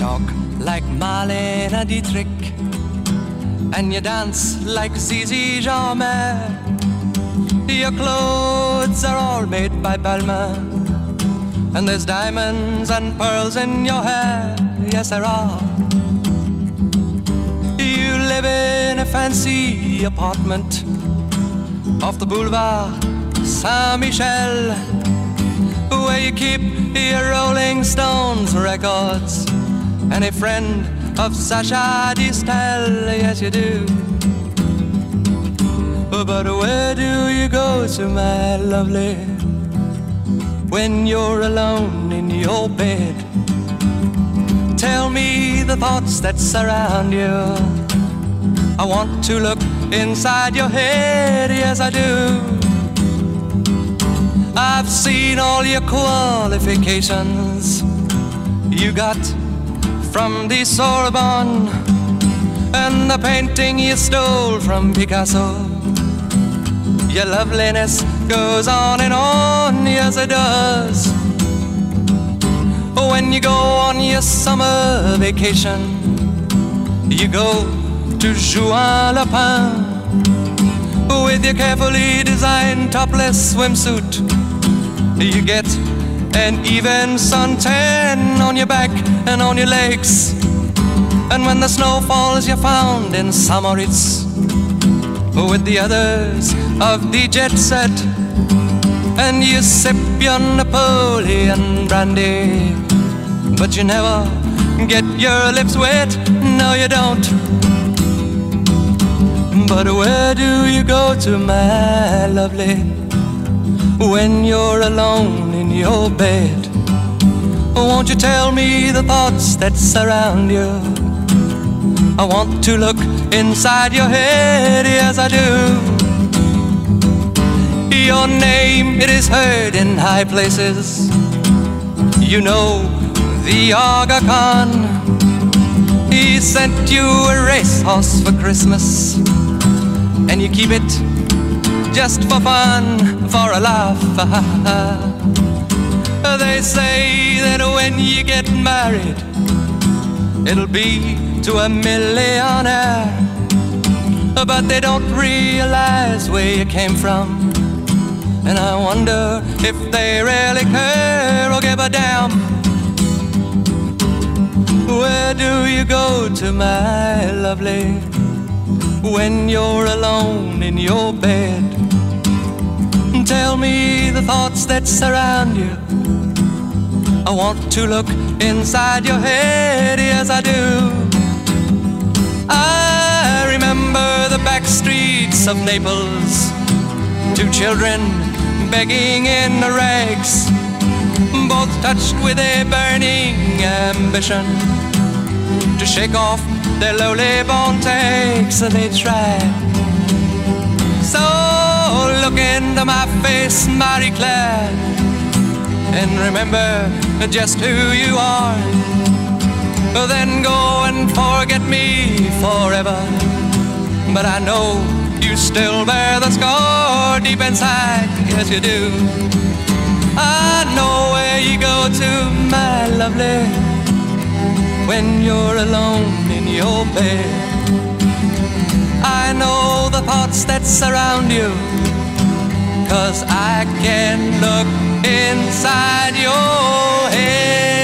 talk like Marlene Dietrich, and you dance like Zizi Jeanmaire. Your clothes are all made by Balmain, and there's diamonds and pearls in your hair. Yes, there are. You live in a fancy apartment off the boulevard Saint-Michel, where you keep your Rolling Stones records and a friend of Sacha Distel. Yes, you do. But where do you go to, my lovely, when you're alone in your bed? Tell me the thoughts that surround you. I want to look inside your head. Yes, I do. I've seen all your qualifications you got from the Sorbonne, and the painting you stole from Picasso. Your loveliness goes on and on, yes it does. When you go on your summer vacation, you go to Juan-le-Pin with your carefully designed topless swimsuit. You get an even suntan on your back and on your legs, and when the snow falls you're found in Samoritz with the others of the jet set, and you sip your Napoleon brandy, but you never get your lips wet. No, you don't. But where do you go to, my lovely, when you're alone in your bed? Won't you tell me the thoughts that surround you? I want to look inside your head, yes I do. Your name, it is heard in high places. You know the Aga Khan. He sent you a racehorse for Christmas, and you keep it just for fun, for a laugh. They say that when you get married, it'll be to a millionaire, but they don't realize where you came from, and I wonder if they really care or give a damn. Where do you go to, my lovely, when you're alone in your bed? Tell me the thoughts that surround you. I want to look inside your head, yes I do. I remember the back streets of Naples, two children begging in the rags, both touched with a burning ambition to shake off their lowly born takes. They try. So look into my face, Marie-Claire, and remember just who you are. Then go and forget me forever, but I know you still bear the scar deep inside. Yes you do. I know where you go to, my lovely, when you're alone in your bed. I know the thoughts that surround you, 'cause I can look inside your head.